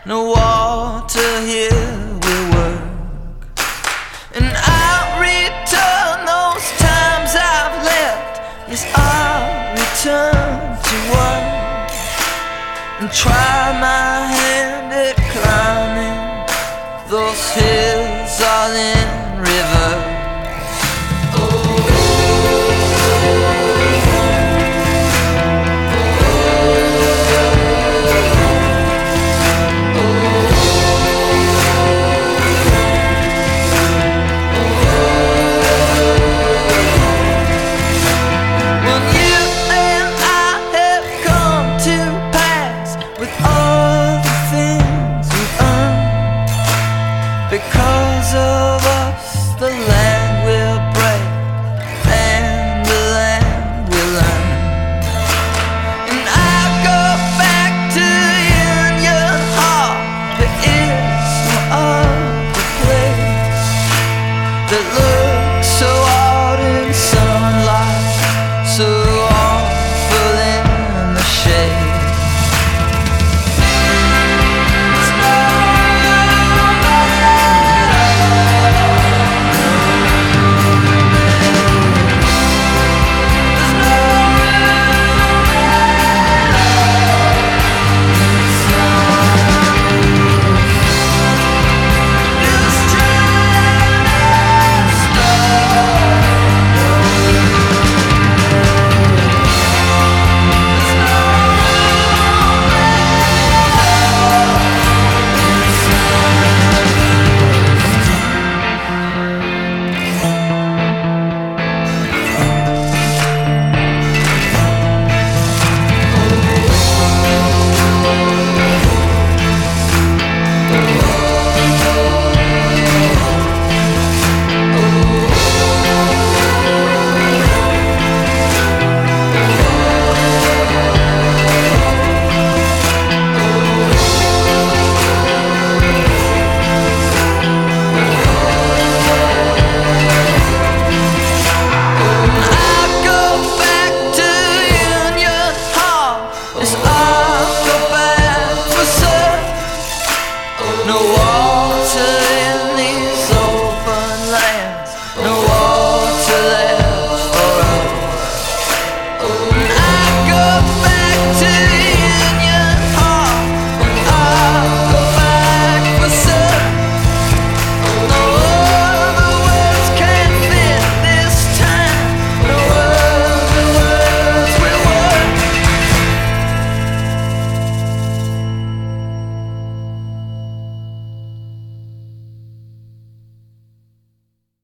no water here will work. And I'll return those times I've left. Yes, I'll return to work and try my hand at climbing those hills all in reverse. Because of us, the land will break and the land will learn. And I go back to Union Hall. There is no other place that looks so out in sunlight, so awful in the shade. No